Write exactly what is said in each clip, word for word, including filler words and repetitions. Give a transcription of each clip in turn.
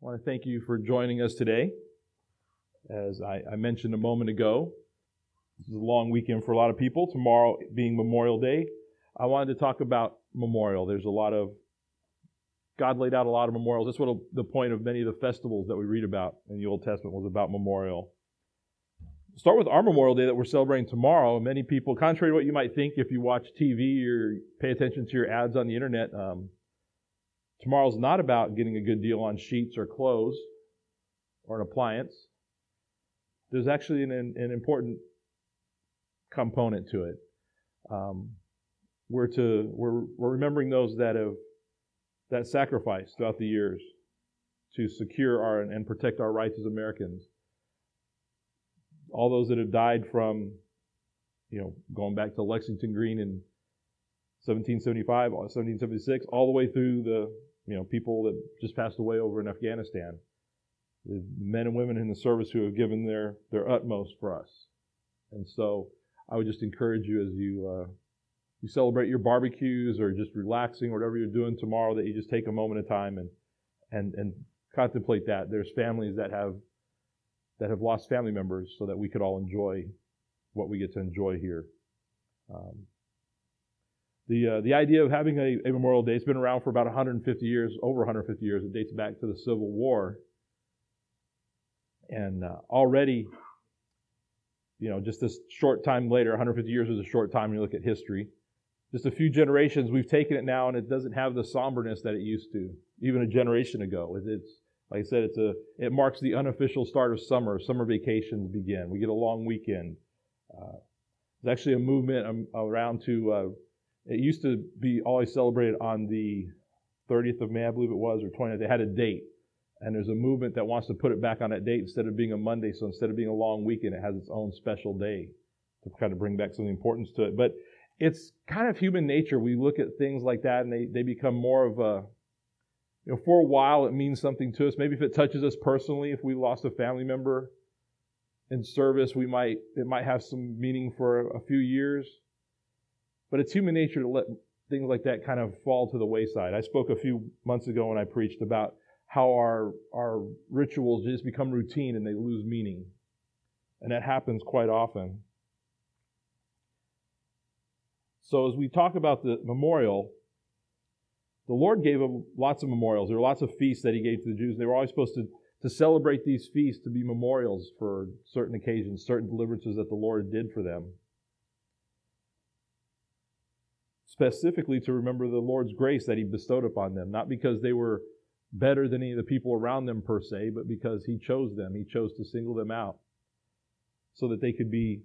I want to thank you for joining us today. As I, I mentioned a moment ago, this is a long weekend for a lot of people, tomorrow being Memorial Day. I wanted to talk about memorial. There's a lot of, God laid out a lot of memorials. That's what the point of many of the festivals that we read about in the Old Testament was about memorial. Start with our Memorial Day that we're celebrating tomorrow. Many people, contrary to what you might think if you watch T V or pay attention to your ads on the internet, um, tomorrow's not about getting a good deal on sheets or clothes or an appliance. There's actually an, an important component to it. Um, we're to we're we're remembering those that have that sacrificed throughout the years to secure our and protect our rights as Americans. All those that have died from, you know, going back to Lexington Green in seventeen seventy-five, seventeen seventy-six, all the way through the, you know, people that just passed away over in Afghanistan. The men and women in the service who have given their, their utmost for us. And so I would just encourage you as you uh, you celebrate your barbecues or just relaxing or whatever you're doing tomorrow, that you just take a moment of time and and and contemplate that. There's families that have that have lost family members so that we could all enjoy what we get to enjoy here. Um, the uh, the idea of having a, a Memorial Day, it's been around for about one hundred fifty years, over one hundred fifty years. It dates back to the Civil War. And uh, already, you know, just this short time later, one hundred fifty years is a short time when you look at history. Just a few generations, we've taken it now, and it doesn't have the somberness that it used to, even a generation ago. It, it's Like I said, it's a it marks the unofficial start of summer. Summer vacations begin. We get a long weekend. Uh, there's actually a movement um, around to, uh, it used to be always celebrated on the thirtieth of May, I believe it was, or twentieth. They had a date. And there's a movement that wants to put it back on that date instead of being a Monday. So instead of being a long weekend, it has its own special day to kind of bring back some importance to it. But it's kind of human nature. We look at things like that, and they, they become more of a, you know, for a while it means something to us. Maybe if it touches us personally, if we lost a family member in service, we might it might have some meaning for a few years. But it's human nature to let things like that kind of fall to the wayside. I spoke a few months ago when I preached about how our our rituals just become routine and they lose meaning. And that happens quite often. So as we talk about the memorial, the Lord gave them lots of memorials. There were lots of feasts that He gave to the Jews. They were always supposed to, to celebrate these feasts to be memorials for certain occasions, certain deliverances that the Lord did for them. Specifically to remember the Lord's grace that He bestowed upon them, not because they were better than any of the people around them per se, but because He chose them. He chose to single them out so that they could be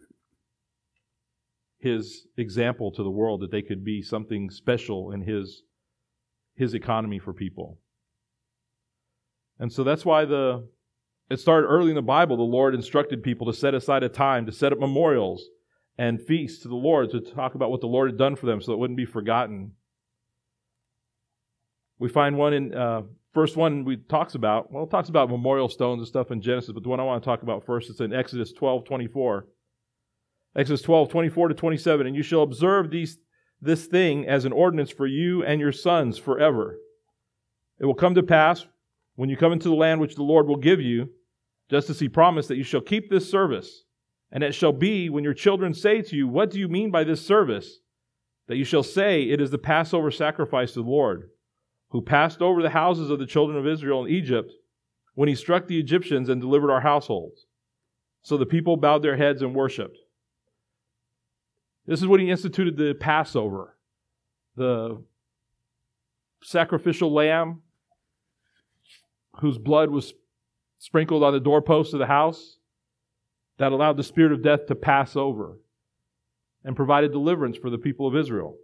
His example to the world, that they could be something special in His His economy for people. And so that's why the it started early in the Bible. The Lord instructed people to set aside a time to set up memorials and feasts to the Lord, to talk about what the Lord had done for them so it wouldn't be forgotten. We find one in, uh, first one we talks about, well, it talks about memorial stones and stuff in Genesis, but the one I want to talk about first is in Exodus twelve twenty-four. Exodus twelve twenty-four to twenty-seven, and you shall observe these this thing as an ordinance for you and your sons forever. It will come to pass when you come into the land which the Lord will give you, just as He promised, that you shall keep this service. And it shall be when your children say to you, what do you mean by this service? That you shall say, it is the Passover sacrifice to the Lord, who passed over the houses of the children of Israel in Egypt when He struck the Egyptians and delivered our households. So the people bowed their heads and worshipped. This is when He instituted the Passover, the sacrificial lamb whose blood was sprinkled on the doorposts of the house that allowed the spirit of death to pass over and provided deliverance for the people of Israel.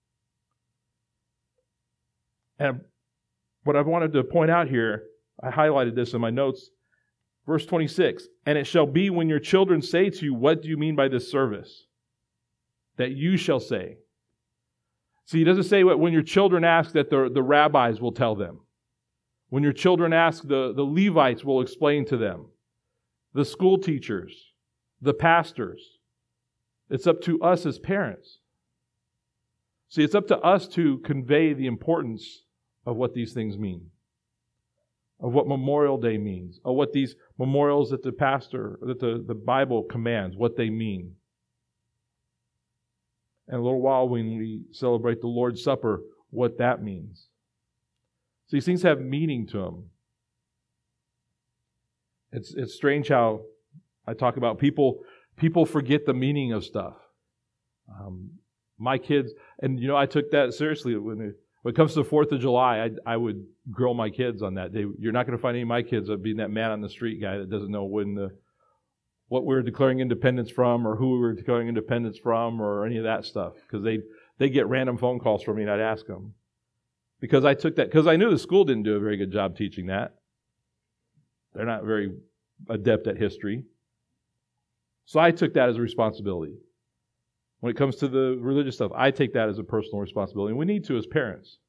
And what I wanted to point out here, I highlighted this in my notes, verse twenty-six, and it shall be when your children say to you, what do you mean by this service? That you shall say. See, He doesn't say what when your children ask, that the, the rabbis will tell them. When your children ask, the, the Levites will explain to them. The school teachers, the pastors. It's up to us as parents. See, it's up to us to convey the importance of what these things mean. of what Memorial Day means, of what these memorials that the pastor, that the, the Bible commands, what they mean. And a little while when we celebrate the Lord's Supper, what that means. So these things have meaning to them. It's it's strange how I talk about people, people forget the meaning of stuff. Um, my kids, and you know, I took that seriously. When it, when it comes to the fourth of July, I, I would grill my kids on that day. You're not going to find any of my kids of being that man on the street guy that doesn't know when the what we're declaring independence from or who we're declaring independence from or any of that stuff. Because they, they get random phone calls from me and I'd ask them. Because I took that, because I knew the school didn't do a very good job teaching that. They're not very adept at history. So I took that as a responsibility. When it comes to the religious stuff, I take that as a personal responsibility. And we need to as parents.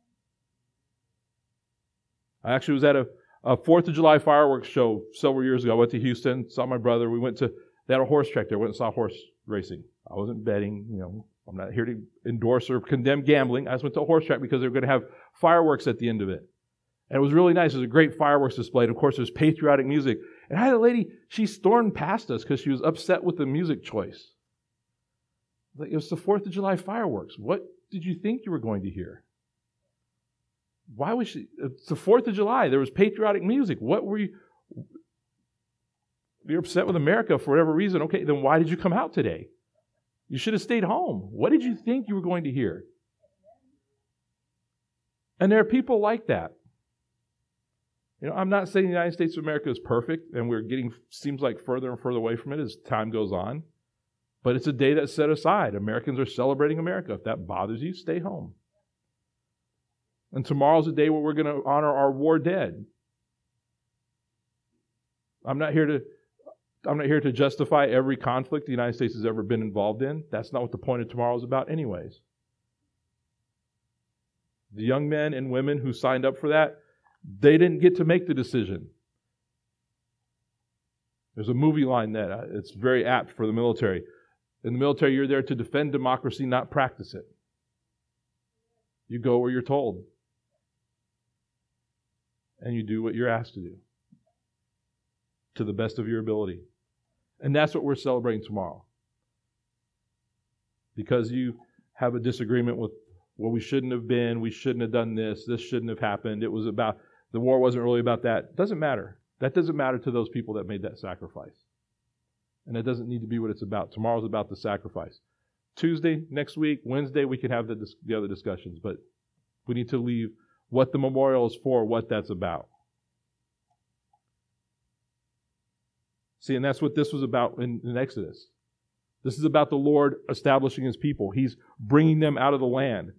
I actually was at a A fourth of July fireworks show several years ago. I went to Houston, saw my brother. We went to, they had a horse track there. Went and saw horse racing. I wasn't betting, you know, I'm not here to endorse or condemn gambling. I just went to a horse track because they were going to have fireworks at the end of it. And it was really nice. It was a great fireworks display. And of course, there's patriotic music. And I had a lady, she stormed past us because she was upset with the music choice. Like, it was the fourth of July fireworks. What did you think you were going to hear? Why was she? It's the fourth of July. There was patriotic music. What were you? You're upset with America for whatever reason. Okay, then why did you come out today? You should have stayed home. What did you think you were going to hear? And there are people like that. You know, I'm not saying the United States of America is perfect, and we're getting, seems like, further and further away from it as time goes on. But it's a day that's set aside. Americans are celebrating America. If that bothers you, stay home. And tomorrow's a day where we're going to honor our war dead. I'm not here to I'm not here to justify every conflict the United States has ever been involved in. That's not what the point of tomorrow is about anyways. The young men and women who signed up for that, they didn't get to make the decision. There's a movie line that uh, it's very apt for the military. In the military, you're there to defend democracy, not practice it. You go where you're told. And you do what you're asked to do. To the best of your ability. And that's what we're celebrating tomorrow. Because you have a disagreement with, well, we shouldn't have been, we shouldn't have done this, this shouldn't have happened, it was about, the war wasn't really about that. It doesn't matter. That doesn't matter to those people that made that sacrifice. And that doesn't need to be what it's about. Tomorrow's about the sacrifice. Tuesday, next week, Wednesday, we can have the, the other discussions, but we need to leave what the memorial is for, what that's about. See, and that's what this was about in, in Exodus. This is about the Lord establishing His people. He's bringing them out of the land.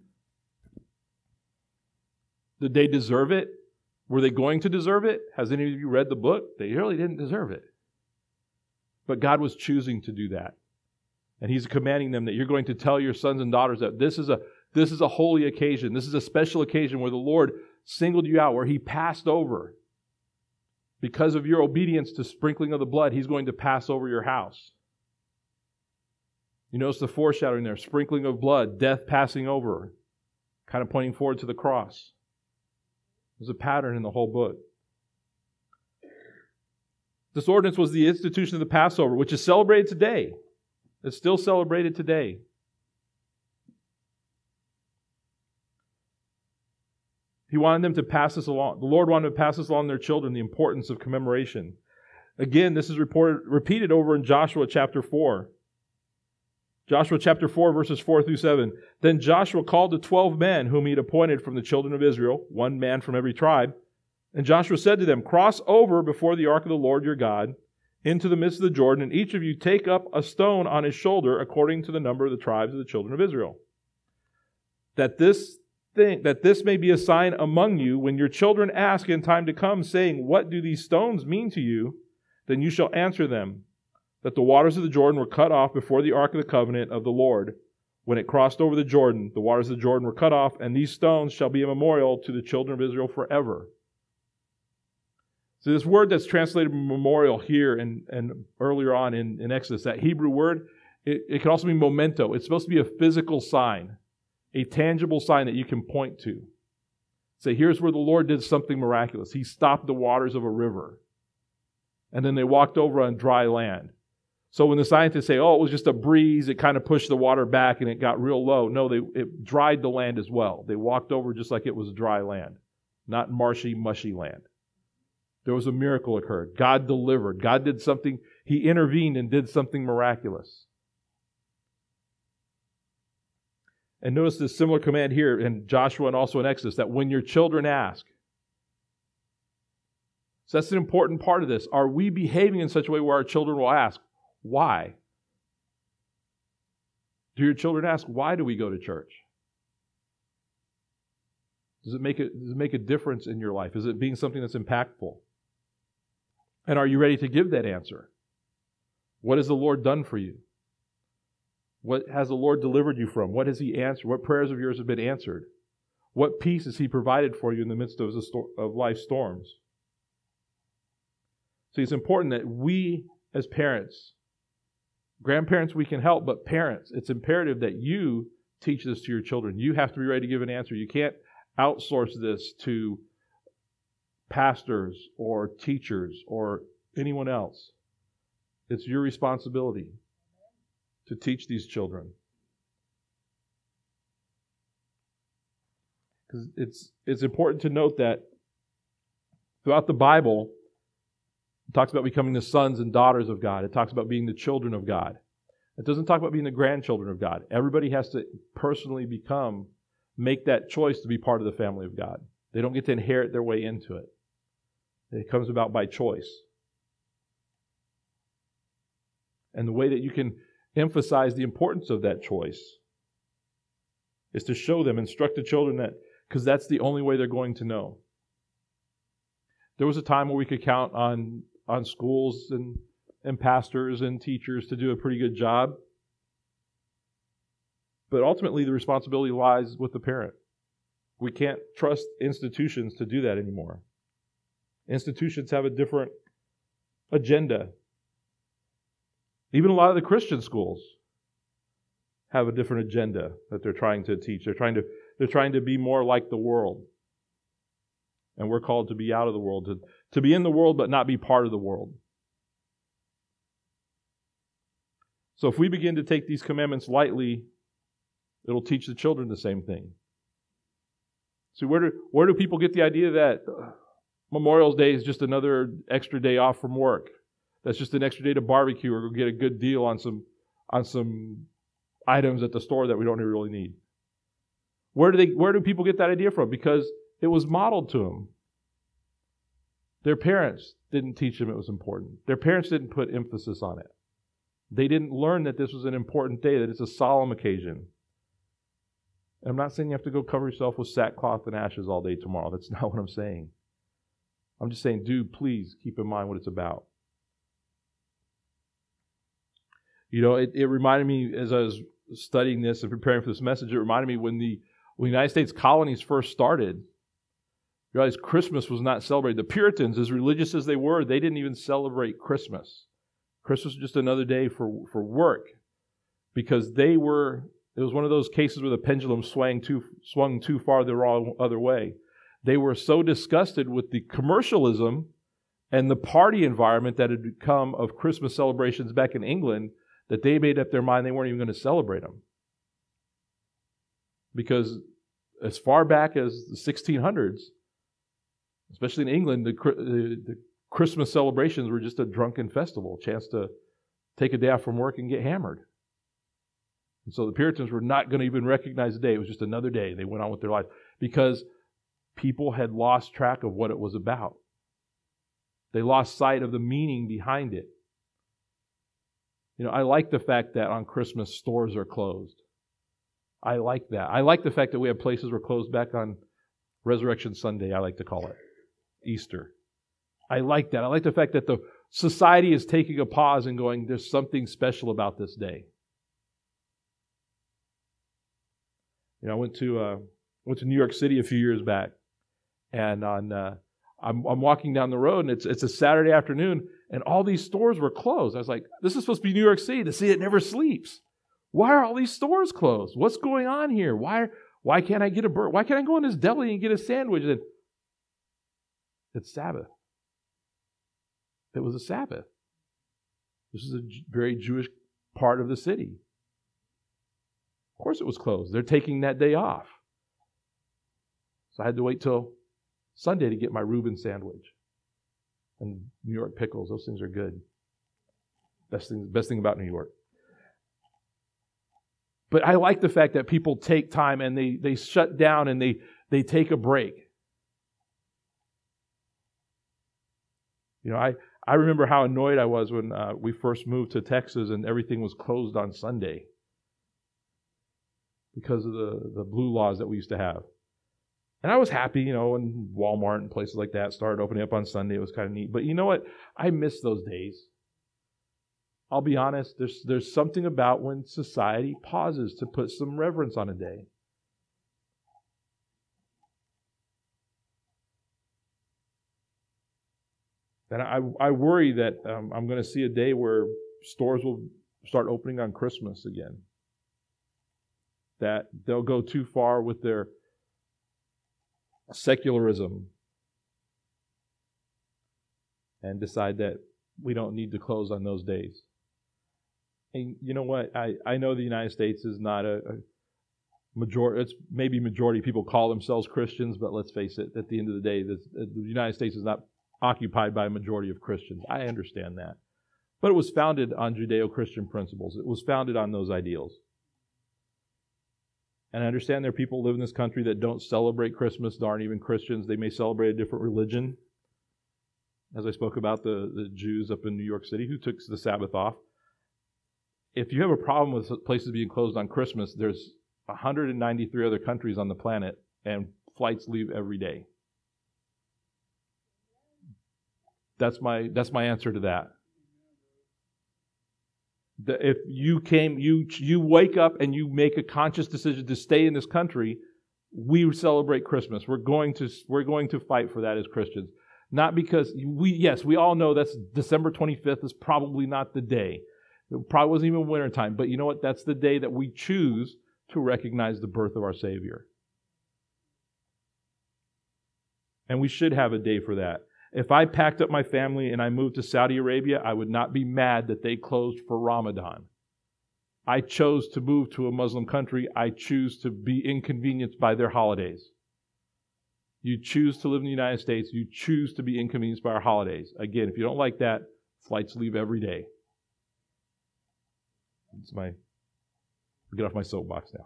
Did they deserve it? Were they going to deserve it? Has any of you read the book? They really didn't deserve it. But God was choosing to do that. And He's commanding them that you're going to tell your sons and daughters that this is a this is a holy occasion. This is a special occasion where the Lord singled you out, where He passed over. Because of your obedience to sprinkling of the blood, He's going to pass over your house. You notice the foreshadowing there, sprinkling of blood, death passing over, kind of pointing forward to the cross. There's a pattern in the whole book. This ordinance was the institution of the Passover, which is celebrated today. It's still celebrated today. He wanted them to pass this along. The Lord wanted to pass this along to their children, the importance of commemoration. Again, this is reported, repeated over in Joshua chapter four. Joshua chapter four, verses four through seven. Then Joshua called the twelve men whom he had appointed from the children of Israel, one man from every tribe. And Joshua said to them, cross over before the ark of the Lord your God into the midst of the Jordan, and each of you take up a stone on his shoulder according to the number of the tribes of the children of Israel. That this thing, that this may be a sign among you when your children ask in time to come, saying, what do these stones mean to you? Then you shall answer them, that the waters of the Jordan were cut off before the ark of the covenant of the Lord. When it crossed over the Jordan, the waters of the Jordan were cut off, and these stones shall be a memorial to the children of Israel forever. So this word that's translated memorial here and, and earlier on in, in Exodus, that Hebrew word, it, it can also mean memento. It's supposed to be a physical sign, a tangible sign that you can point to. Say, here's where the Lord did something miraculous. He stopped the waters of a river. And then they walked over on dry land. So when the scientists say, oh, it was just a breeze, it kind of pushed the water back and it got real low. No, they it dried the land as well. They walked over just like it was dry land, not marshy, mushy land. There was a miracle occurred. God delivered. God did something. He intervened and did something miraculous. And notice this similar command here in Joshua and also in Exodus, that when your children ask. So that's an important part of this. Are we behaving in such a way where our children will ask, why? Do your children ask, why do we go to church? Does it make a, does it make a difference in your life? Is it being something that's impactful? And are you ready to give that answer? What has the Lord done for you? What has the Lord delivered you from? What has He answered? What prayers of yours have been answered? What peace has He provided for you in the midst of, the sto- of life's storms? See, it's important that we as parents, grandparents we can help, but parents, it's imperative that you teach this to your children. You have to be ready to give an answer. You can't outsource this to pastors or teachers or anyone else. It's your responsibility to teach these children. Because it's it's important to note that throughout the Bible, it talks about becoming the sons and daughters of God. It talks about being the children of God. It doesn't talk about being the grandchildren of God. Everybody has to personally become, make that choice to be part of the family of God. They don't get to inherit their way into it. It comes about by choice. And the way that you can emphasize the importance of that choice is to show them, instruct the children that, because that's the only way they're going to know. There was a time where we could count on, on schools and, and pastors and teachers to do a pretty good job. But ultimately, the responsibility lies with the parent. We can't trust institutions to do that anymore. Institutions have a different agenda. Even a lot of the Christian schools have a different agenda that they're trying to teach. They're trying to, they're trying to be more like the world. And we're called to be out of the world, to, to be in the world but not be part of the world. So if we begin to take these commandments lightly, it'll teach the children the same thing. See, where do, where do people get the idea that Memorial Day is just another extra day off from work? That's just an extra day to barbecue or get a good deal on some on some items at the store that we don't really need. Where do they? Where do people get that idea from? Because it was modeled to them. Their parents didn't teach them it was important. Their parents didn't put emphasis on it. They didn't learn that this was an important day, that it's a solemn occasion. And I'm not saying you have to go cover yourself with sackcloth and ashes all day tomorrow. That's not what I'm saying. I'm just saying, do please keep in mind what it's about. You know, it, it reminded me as I was studying this and preparing for this message, it reminded me when the, when the United States colonies first started, you realize Christmas was not celebrated. The Puritans, as religious as they were, they didn't even celebrate Christmas. Christmas was just another day for, for work because they were, it was one of those cases where the pendulum swung too, swung too far the wrong other way. They were so disgusted with the commercialism and the party environment that had become of Christmas celebrations back in England that they made up their mind they weren't even going to celebrate them. Because as far back as the sixteen hundreds, especially in England, the, the, the Christmas celebrations were just a drunken festival, a chance to take a day off from work and get hammered. And so the Puritans were not going to even recognize the day. It was just another day. They went on with their life because people had lost track of what it was about. They lost sight of the meaning behind it. You know, I like the fact that on Christmas stores are closed. I like that. I like the fact that we have places where closed back on Resurrection Sunday, I like to call it, Easter. I like that. I like the fact that the society is taking a pause and going, there's something special about this day. You know, I went to uh, went to New York City a few years back, and on uh, I'm, I'm walking down the road, and it's it's a Saturday afternoon, and all these stores were closed. I was like, this is supposed to be New York City. The city that never sleeps. Why are all these stores closed? What's going on here? Why Why can't I get a burger? Why can't I go in this deli and get a sandwich? And it's Sabbath. It was a Sabbath. This is a very Jewish part of the city. Of course it was closed. They're taking that day off. So I had to wait till Sunday to get my Reuben sandwich. And New York pickles, those things are good. Best thing, best thing about New York. But I like the fact that people take time and they, they shut down and they, they take a break. You know, I, I remember how annoyed I was when uh, we first moved to Texas and everything was closed on Sunday because of the, the blue laws that we used to have. And I was happy, you know, when Walmart and places like that started opening up on Sunday. It was kind of neat. But you know what? I miss those days. I'll be honest, there's there's something about when society pauses to put some reverence on a day. And I, I worry that um, I'm going to see a day where stores will start opening on Christmas again. That they'll go too far with their secularism and decide that we don't need to close on those days. And you know what? I, I know the United States is not a, a majority. It's maybe majority of people call themselves Christians, but let's face it, at the end of the day, the, the United States is not occupied by a majority of Christians. I understand that. But it was founded on Judeo-Christian principles. It was founded on those ideals. And I understand there are people who live in this country that don't celebrate Christmas, that aren't even Christians. They may celebrate a different religion. As I spoke about the, the Jews up in New York City who took the Sabbath off. If you have a problem with places being closed on Christmas, there's one hundred ninety-three other countries on the planet, and flights leave every day. That's my that's my answer to that. The, if you came, you you wake up and you make a conscious decision to stay in this country, we celebrate Christmas. We're going to we're going to fight for that as Christians. Not because we yes, we all know that's December twenty-fifth is probably not the day. It probably wasn't even wintertime, but you know what? That's the day that we choose to recognize the birth of our Savior. And we should have a day for that. If I packed up my family and I moved to Saudi Arabia, I would not be mad that they closed for Ramadan. I chose to move to a Muslim country. I choose to be inconvenienced by their holidays. You choose to live in the United States. You choose to be inconvenienced by our holidays. Again, if you don't like that, flights leave every day. It's my, get off my soapbox now.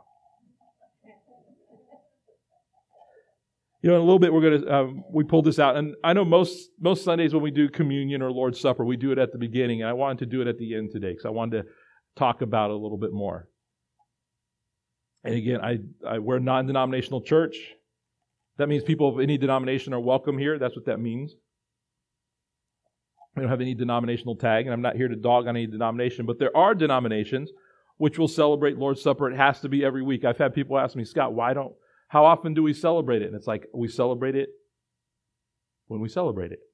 You know, in a little bit we're going to, um, we pulled this out. And I know most most Sundays when we do communion or Lord's Supper, we do it at the beginning. And I wanted to do it at the end today because I wanted to talk about it a little bit more. And again, I, I we're a non-denominational church. That means people of any denomination are welcome here. That's what that means. We don't have any denominational tag, and I'm not here to dog on any denomination, but there are denominations which will celebrate Lord's Supper. It has to be every week. I've had people ask me, Scott, why don't, how often do we celebrate it? And it's like, we celebrate it when we celebrate it.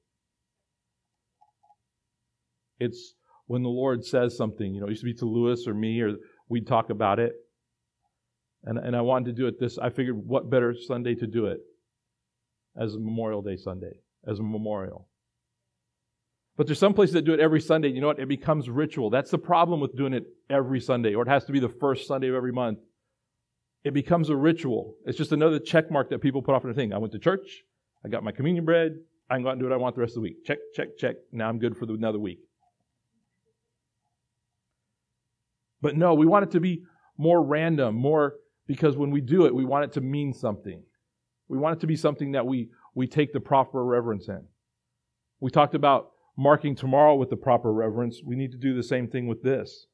It's when the Lord says something. You know, it used to be to Lewis or me, or we'd talk about it. And, and I wanted to do it this, I figured what better Sunday to do it as a Memorial Day Sunday, as a memorial. But there's some places that do it every Sunday. You know what? It becomes ritual. That's the problem with doing it every Sunday, or it has to be the first Sunday of every month. It becomes a ritual. It's just another check mark that people put off on their thing. I went to church. I got my communion bread. I can go out and do what I want the rest of the week. Check, check, check. Now I'm good for the, another week. But no, we want it to be more random, more, because when we do it, we want it to mean something. We want it to be something that we, we take the proper reverence in. We talked about marking tomorrow with the proper reverence. We need to do the same thing with this.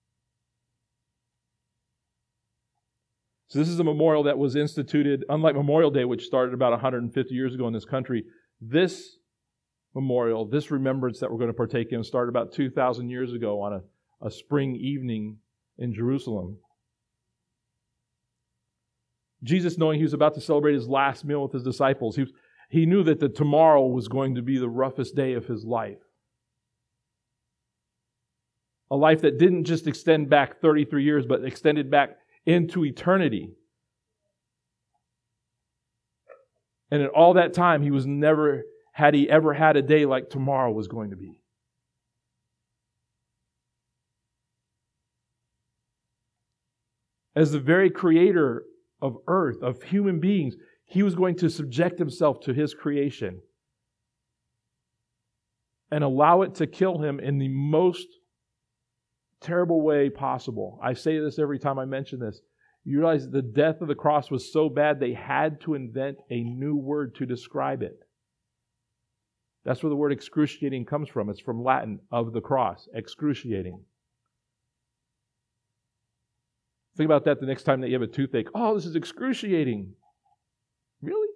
So this is a memorial that was instituted, unlike Memorial Day, which started about one hundred fifty years ago in this country. This memorial, this remembrance that we're going to partake in, started about two thousand years ago on a, a spring evening in Jerusalem. Jesus, knowing he was about to celebrate his last meal with his disciples, he was He knew that the tomorrow was going to be the roughest day of his life. A life that didn't just extend back thirty-three years, but extended back into eternity. And in all that time, he was never, had he ever had a day like tomorrow was going to be. As the very creator of earth, of human beings, he was going to subject himself to his creation and allow it to kill him in the most terrible way possible. I say this every time I mention this. You realize the death of the cross was so bad they had to invent a new word to describe it. That's where the word excruciating comes from. It's from Latin, of the cross, excruciating. Think about that the next time that you have a toothache. Oh, this is excruciating. Really?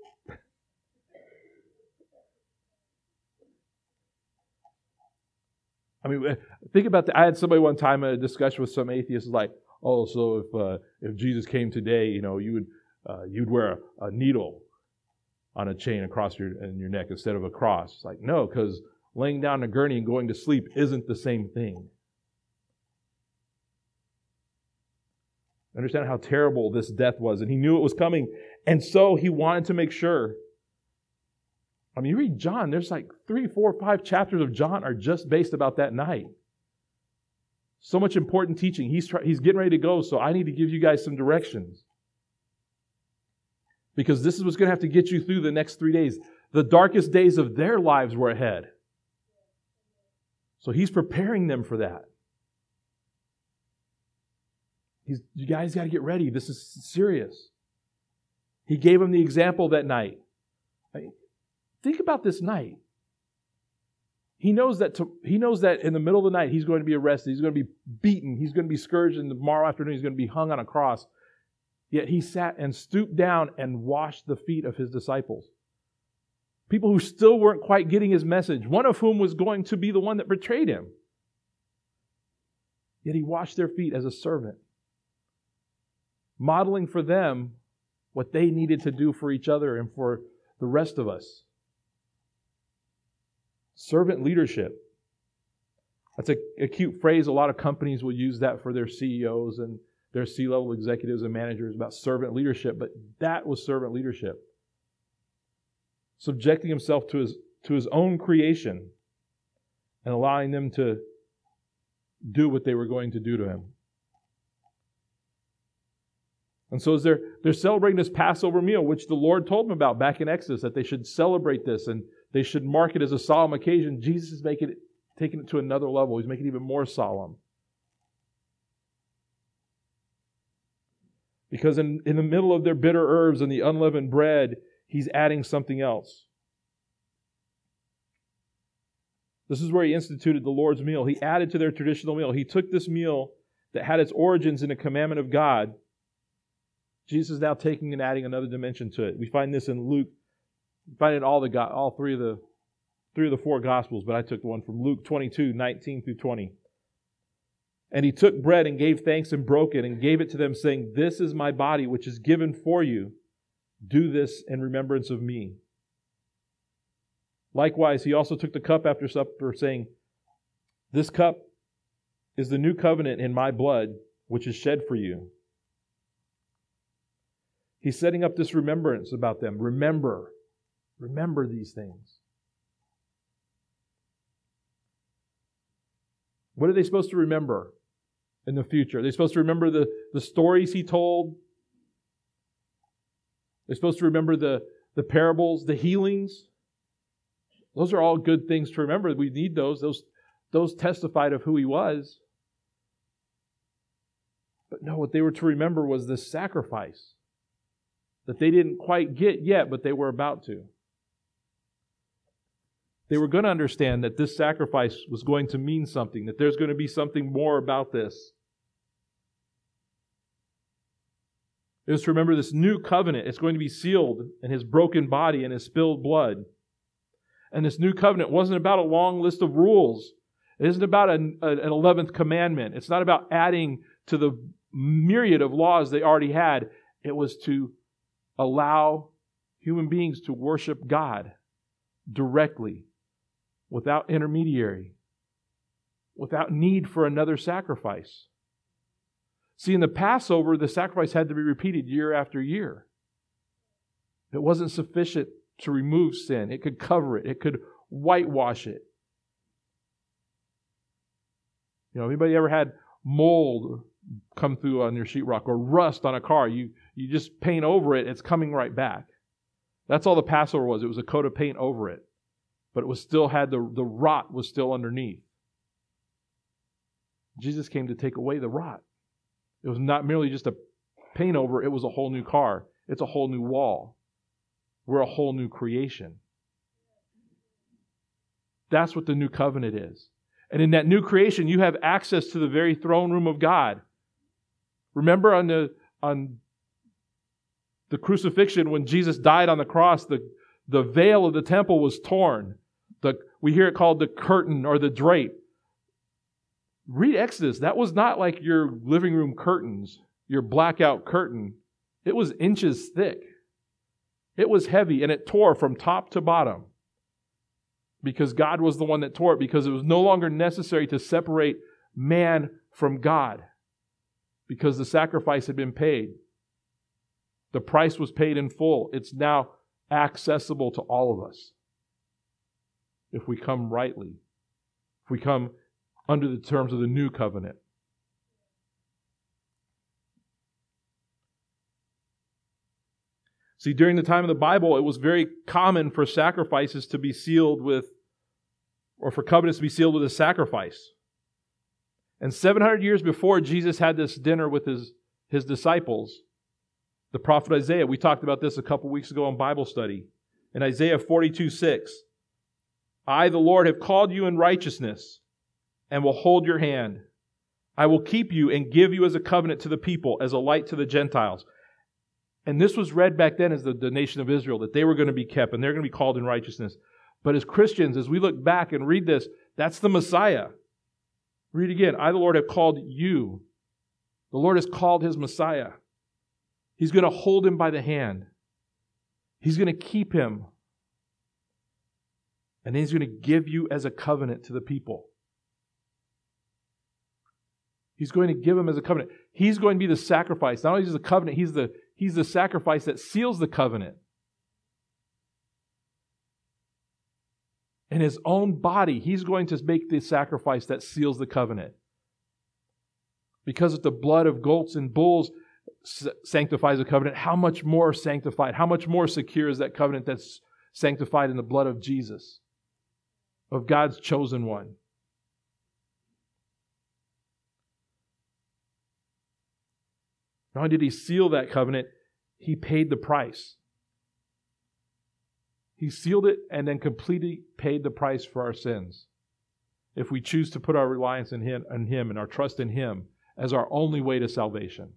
I mean, think about that. I had somebody one time in a discussion with some atheists like, oh, so if uh, if Jesus came today, you know, you would uh, you'd wear a, a needle on a chain across your in your neck instead of a cross. It's like, no, because laying down a gurney and going to sleep isn't the same thing. Understand how terrible this death was, and he knew it was coming, and so he wanted to make sure. I mean, you read John, there's like three, four, five chapters of John are just based about that night. So much important teaching. He's try, he's getting ready to go, so I need to give you guys some directions. Because this is what's going to have to get you through the next three days. The darkest days of their lives were ahead. So he's preparing them for that. He's, you guys got to get ready. This is serious. He gave them the example that night. Think about this night. He knows that to, he knows that in the middle of the night he's going to be arrested. He's going to be beaten. He's going to be scourged, and tomorrow afternoon he's going to be hung on a cross. Yet he sat and stooped down and washed the feet of his disciples. People who still weren't quite getting his message, one of whom was going to be the one that betrayed him. Yet he washed their feet as a servant, modeling for them what they needed to do for each other and for the rest of us. Servant leadership. That's a, a cute phrase. A lot of companies will use that for their C E Os and their C-level executives and managers about servant leadership, but that was servant leadership. Subjecting himself to his, to his own creation and allowing them to do what they were going to do to him. And so as they're, they're celebrating this Passover meal, which the Lord told them about back in Exodus, that they should celebrate this and they should mark it as a solemn occasion. Jesus is making it, taking it to another level. He's making it even more solemn. Because in, in the middle of their bitter herbs and the unleavened bread, He's adding something else. This is where He instituted the Lord's meal. He added to their traditional meal. He took this meal that had its origins in a commandment of God. Jesus is now taking and adding another dimension to it. We find this in Luke. We find it in all the all three of the three of the four Gospels, but I took the one from Luke twenty-two, nineteen through twenty. And He took bread and gave thanks and broke it and gave it to them, saying, "This is my body, which is given for you. Do this in remembrance of me." Likewise, He also took the cup after supper, saying, "This cup is the new covenant in my blood, which is shed for you." He's setting up this remembrance about them. Remember. Remember these things. What are they supposed to remember in the future? Are they supposed to remember the, the stories He told? They're supposed to remember the, the parables, the healings. Those are all good things to remember. We need those. Those, those testified of who He was. But no, what they were to remember was this sacrifice that they didn't quite get yet, but they were about to. They were going to understand that this sacrifice was going to mean something, that there's going to be something more about this. It was to remember this new covenant. It's going to be sealed in His broken body and His spilled blood. And this new covenant wasn't about a long list of rules. It isn't about an, an eleventh commandment. It's not about adding to the myriad of laws they already had. It was to allow human beings to worship God directly, without intermediary, without need for another sacrifice. See, in the Passover, the sacrifice had to be repeated year after year. It wasn't sufficient to remove sin. It could cover it. It could whitewash it. You know, anybody ever had mold come through on your sheetrock or rust on a car? You you just paint over it, it's coming right back. That's all the Passover was. It was a coat of paint over it. But it was still had the, the rot was still underneath. Jesus came to take away the rot. It was not merely just a paint over, it was a whole new car. It's a whole new wall. We're a whole new creation. That's what the new covenant is. And in that new creation, you have access to the very throne room of God. Remember on the on the crucifixion, when Jesus died on the cross, the, the veil of the temple was torn. The, we hear it called the curtain or the drape. Read Exodus. That was not like your living room curtains, your blackout curtain. It was inches thick. It was heavy, and it tore from top to bottom. Because God was the one that tore it, because it was no longer necessary to separate man from God, because the sacrifice had been paid. The price was paid in full. It's now accessible to all of us if we come rightly, if we come under the terms of the new covenant. See, during the time of the Bible, it was very common for sacrifices to be sealed with, or for covenants to be sealed with a sacrifice. And seven hundred years before Jesus had this dinner with his, his disciples, the prophet Isaiah, we talked about this a couple weeks ago in Bible study. In Isaiah forty-two six, I, the Lord, have called you in righteousness and will hold your hand. I will keep you and give you as a covenant to the people, as a light to the Gentiles. And this was read back then as the, the nation of Israel, that they were going to be kept and they're going to be called in righteousness. But as Christians, as we look back and read this, that's the Messiah. Read again. I, the Lord, have called you. The Lord has called His Messiah. He's going to hold him by the hand. He's going to keep him. And then He's going to give you as a covenant to the people. He's going to give him as a covenant. He's going to be the sacrifice. Not only is he the covenant, he's the, he's the sacrifice that seals the covenant. In His own body, He's going to make the sacrifice that seals the covenant. Because of the blood of goats and bulls sanctifies the covenant, how much more sanctified, how much more secure is that covenant that's sanctified in the blood of Jesus, of God's chosen one? Not only did He seal that covenant, He paid the price. He sealed it and then completely paid the price for our sins. If we choose to put our reliance in Him, in Him and our trust in Him as our only way to salvation.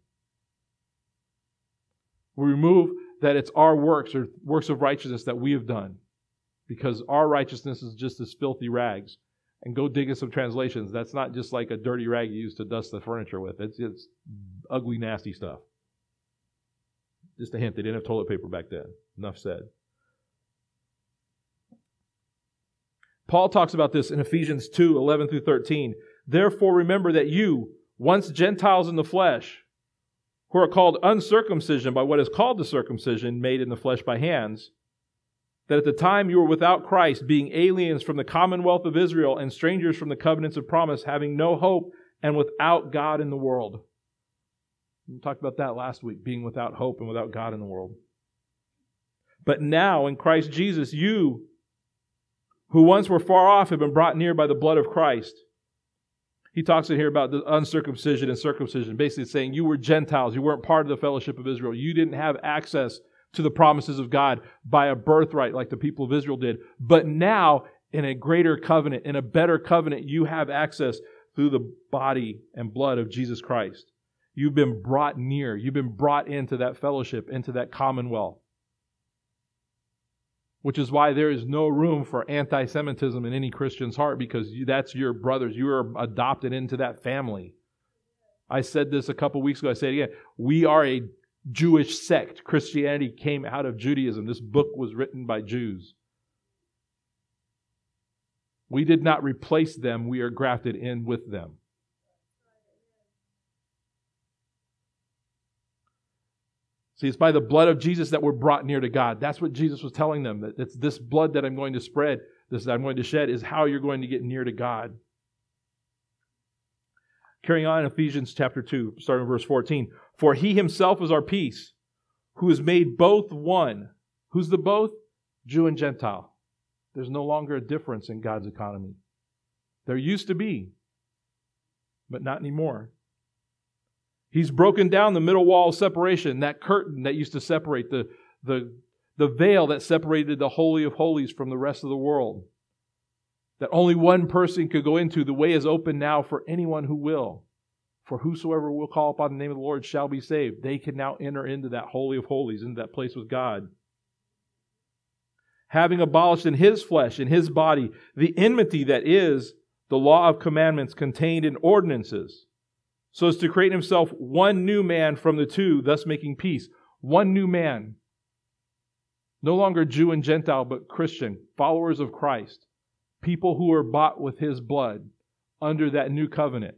We remove that it's our works or works of righteousness that we have done, because our righteousness is just as filthy rags. And go dig in some translations. That's not just like a dirty rag you use to dust the furniture with. It's, it's ugly, nasty stuff. Just a hint, they didn't have toilet paper back then. Enough said. Paul talks about this in Ephesians two, eleven through thirteen. Therefore remember that you, once Gentiles in the flesh, who are called uncircumcision by what is called the circumcision made in the flesh by hands, that at the time you were without Christ, being aliens from the commonwealth of Israel and strangers from the covenants of promise, having no hope and without God in the world. We talked about that last week, being without hope and without God in the world. But now in Christ Jesus, you who once were far off have been brought near by the blood of Christ. He talks in here about the uncircumcision and circumcision, basically saying you were Gentiles. You weren't part of the fellowship of Israel. You didn't have access to the promises of God by a birthright like the people of Israel did. But now, in a greater covenant, in a better covenant, you have access through the body and blood of Jesus Christ. You've been brought near. You've been brought into that fellowship, into that commonwealth. Which is why there is no room for anti-Semitism in any Christian's heart, because you, that's your brothers. You are adopted into that family. I said this a couple weeks ago. I say it again. We are a Jewish sect. Christianity came out of Judaism. This book was written by Jews. We did not replace them. We are grafted in with them. See, it's by the blood of Jesus that we're brought near to God. That's what Jesus was telling them. That it's this blood that I'm going to spread, this that I'm going to shed, is how you're going to get near to God. Carrying on in Ephesians chapter two, starting in verse fourteen. For he himself is our peace, who has made both one. Who's the both? Jew and Gentile. There's no longer a difference in God's economy. There used to be, but not anymore. He's broken down the middle wall of separation, that curtain that used to separate, the, the, the veil that separated the Holy of Holies from the rest of the world. That only one person could go into. The way is open now for anyone who will. For whosoever will call upon the name of the Lord shall be saved. They can now enter into that Holy of Holies, into that place with God. Having abolished in His flesh, in His body, the enmity that is the law of commandments contained in ordinances, so as to create in Himself one new man from the two, thus making peace. One new man. No longer Jew and Gentile, but Christian, followers of Christ. People who are bought with His blood under that new covenant.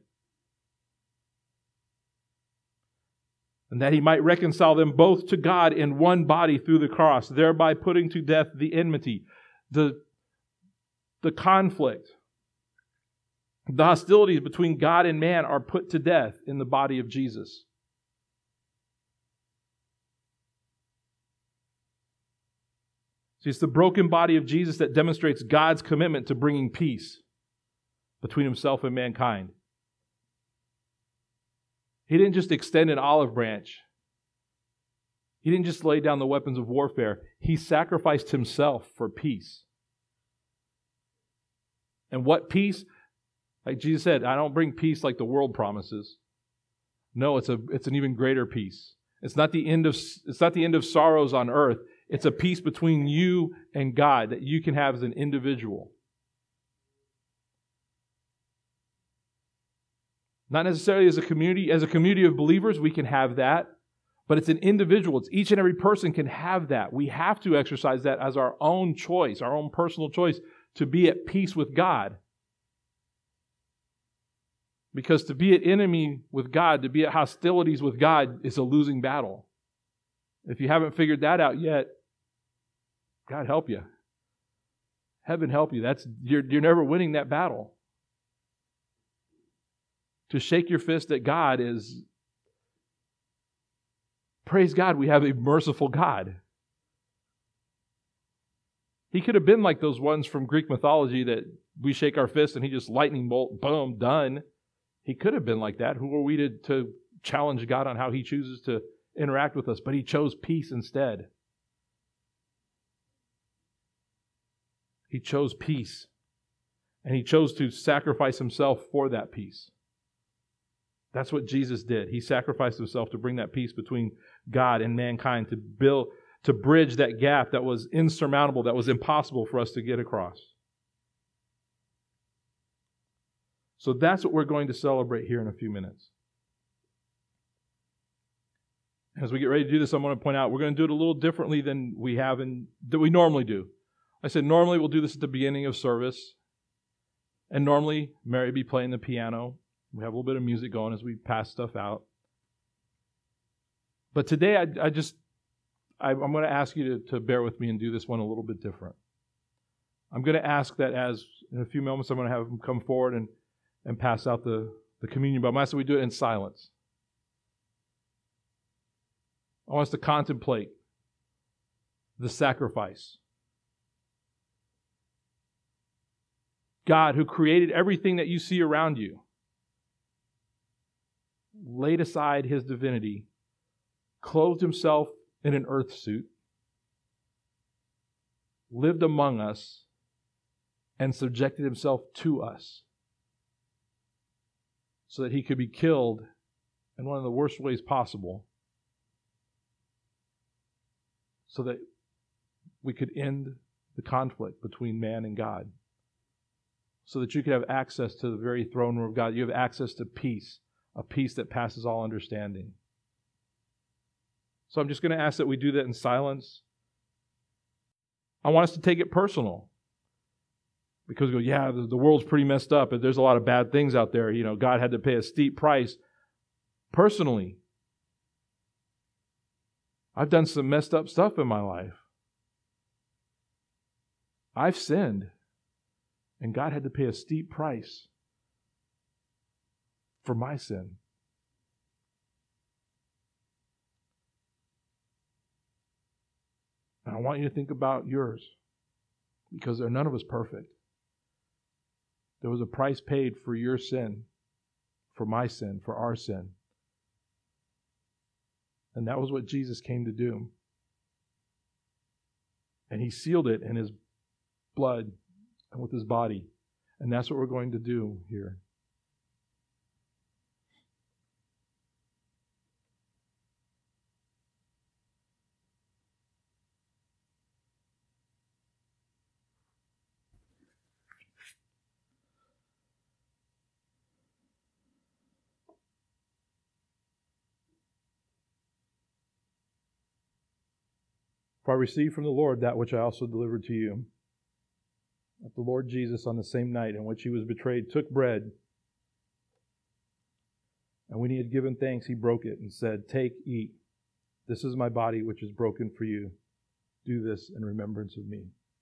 And that He might reconcile them both to God in one body through the cross, thereby putting to death the enmity, the, the conflict. The hostilities between God and man are put to death in the body of Jesus. See, it's the broken body of Jesus that demonstrates God's commitment to bringing peace between Himself and mankind. He didn't just extend an olive branch. He didn't just lay down the weapons of warfare. He sacrificed Himself for peace. And what peace? Like Jesus said, I don't bring peace like the world promises. No, it's a it's an even greater peace. It's not the end of it's not the end of sorrows on earth. It's a peace between you and God that you can have as an individual. Not necessarily as a community. As a community of believers, we can have that. But it's an individual. It's each and every person can have that. We have to exercise that as our own choice, our own personal choice, to be at peace with God. Because to be at enemy with God, to be at hostilities with God, is a losing battle. If you haven't figured that out yet, God help you. Heaven help you. That's you're, you're never winning that battle. To shake your fist at God is, praise God, we have a merciful God. He could have been like those ones from Greek mythology that we shake our fist and He just lightning bolt, boom, done. He could have been like that. Who are we to, to challenge God on how He chooses to interact with us? But He chose peace instead. He chose peace. And He chose to sacrifice Himself for that peace. That's what Jesus did. He sacrificed Himself to bring that peace between God and mankind, to build, to bridge that gap that was insurmountable, that was impossible for us to get across. So that's what we're going to celebrate here in a few minutes. As we get ready to do this, I'm going to point out we're going to do it a little differently than we have and that we normally do. I said normally we'll do this at the beginning of service, and normally Mary will be playing the piano. We have a little bit of music going as we pass stuff out. But today, I, I just I, I'm going to ask you to, to bear with me and do this one a little bit different. I'm going to ask that as in a few moments I'm going to have them come forward and and pass out the, the communion. But I'm asking we do it in silence. I want us to contemplate the sacrifice. God, who created everything that you see around you, laid aside His divinity, clothed Himself in an earth suit, lived among us, and subjected Himself to us, so that He could be killed in one of the worst ways possible, so that we could end the conflict between man and God, so that you could have access to the very throne room of God. You have access to peace, a peace that passes all understanding. So I'm just going to ask that we do that in silence. I want us to take it personal. Because we go, yeah, the, the world's pretty messed up, and there's a lot of bad things out there. You know, God had to pay a steep price. Personally, I've done some messed up stuff in my life. I've sinned. And God had to pay a steep price for my sin. And I want you to think about yours, because there are none of us perfect. There was a price paid for your sin, for my sin, for our sin. And that was what Jesus came to do. And He sealed it in His blood and with His body. And that's what we're going to do here. For I received from the Lord that which I also delivered to you. That the Lord Jesus, on the same night in which He was betrayed, took bread. And when He had given thanks, He broke it and said, "Take, eat. This is my body which is broken for you. Do this in remembrance of me."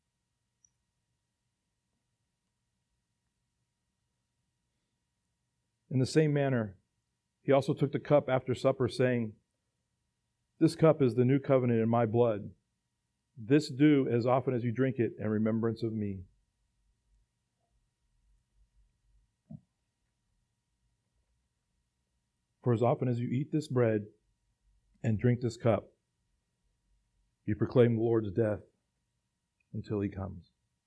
In the same manner, He also took the cup after supper, saying, "This cup is the new covenant in my blood. This do as often as you drink it in remembrance of me." For as often as you eat this bread and drink this cup, you proclaim the Lord's death until He comes.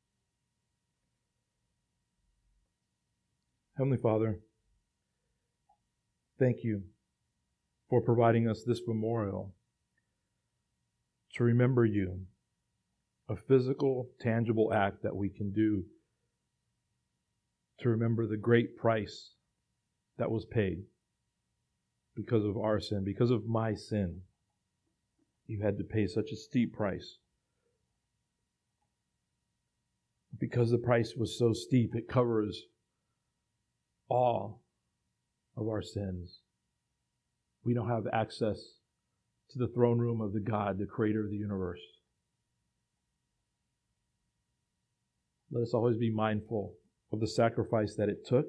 Heavenly Father, thank You for providing us this memorial to remember You, a physical, tangible act that we can do to remember the great price that was paid because of our sin, because of my sin. You had to pay such a steep price. Because the price was so steep, it covers all of our sins. We don't have access to the throne room of the God, the creator of the universe. Let us always be mindful of the sacrifice that it took.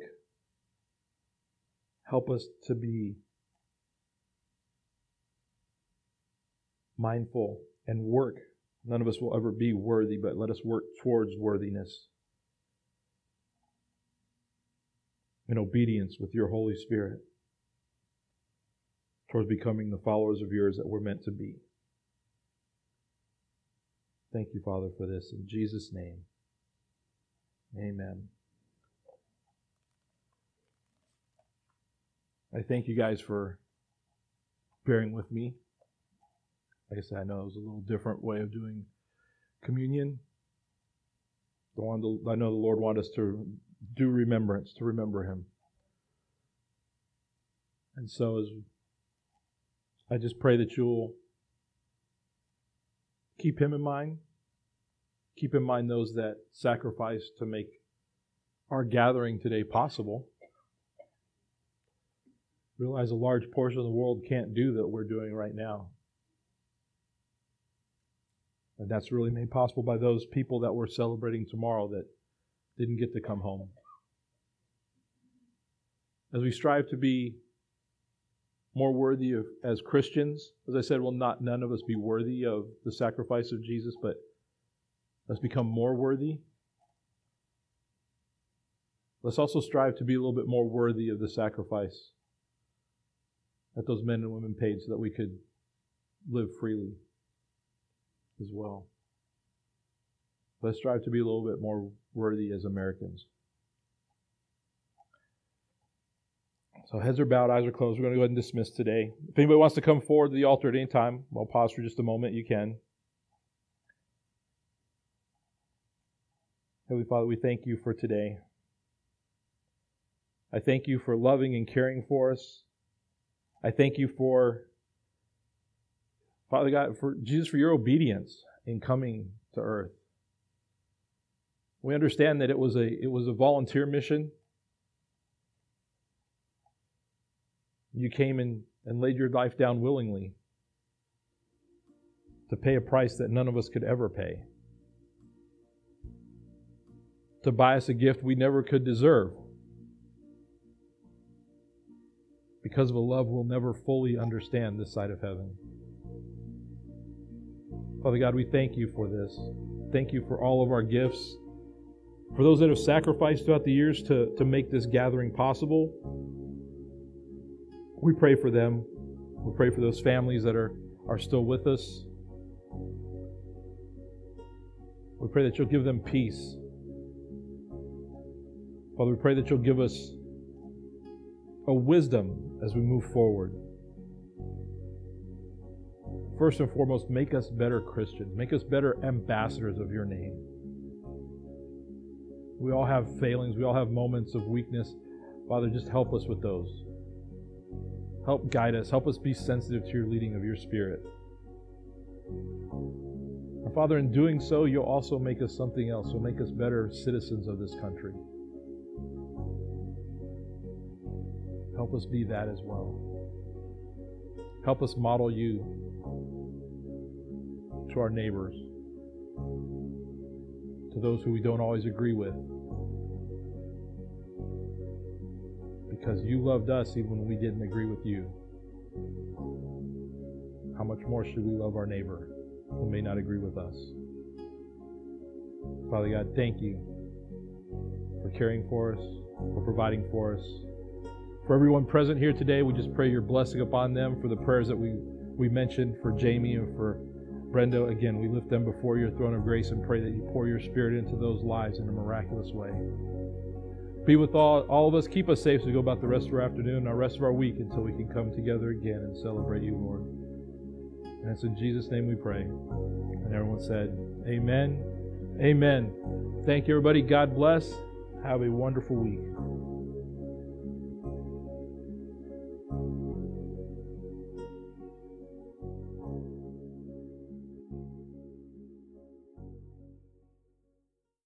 Help us to be mindful and work. None of us will ever be worthy, but let us work towards worthiness in obedience with Your Holy Spirit, towards becoming the followers of Yours that we're meant to be. Thank You, Father, for this. In Jesus' name, amen. I thank you guys for bearing with me. Like I said, I know it was a little different way of doing communion. I know the Lord wanted us to do remembrance, to remember Him. And so as I just pray that you'll keep Him in mind. Keep in mind those that sacrificed to make our gathering today possible. Realize a large portion of the world can't do that we're doing right now. And that's really made possible by those people that we're celebrating tomorrow that didn't get to come home. As we strive to be more worthy of, as Christians, as I said, will not none of us be worthy of the sacrifice of Jesus, but let's become more worthy. Let's also strive to be a little bit more worthy of the sacrifice that those men and women paid so that we could live freely as well. Let's strive to be a little bit more worthy as Americans. So heads are bowed, eyes are closed. We're going to go ahead and dismiss today. If anybody wants to come forward to the altar at any time, I'll pause for just a moment. You can. Heavenly Father, we thank You for today. I thank You for loving and caring for us. I thank You for, Father God, for Jesus, for Your obedience in coming to earth. We understand that it was a it was a volunteer mission. You came in and laid Your life down willingly. to pay a price that none of us could ever pay, to buy us a gift we never could deserve, because of a love we'll never fully understand this side of heaven. Father God, we thank you for this. Thank you for all of our gifts, for those that have sacrificed throughout the years to, to make this gathering possible. We pray for them. We pray for those families that are, are still with us. We pray that you'll give them peace. Father, we pray that you'll give us a wisdom as we move forward. First and foremost, make us better Christians. Make us better ambassadors of your name. We all have failings. We all have moments of weakness. Father, just help us with those. Help guide us. Help us be sensitive to your leading of your Spirit. And Father, in doing so, you'll also make us something else. You'll make us better citizens of this country. Help us be that as well. Help us model you to our neighbors, to those who we don't always agree with. Because you loved us even when we didn't agree with you. How much more should we love our neighbor who may not agree with us? Father God, thank you for caring for us, for providing for us. For everyone present here today, we just pray your blessing upon them. For the prayers that we, we mentioned for Jamie and for Brenda, again, we lift them before your throne of grace and pray that you pour your Spirit into those lives in a miraculous way. Be with all, all of us. Keep us safe as we go about the rest of our afternoon and our rest of our week until we can come together again and celebrate you, Lord. And it's in Jesus' name we pray. And everyone said, amen. Amen. Thank you, everybody. God bless. Have a wonderful week.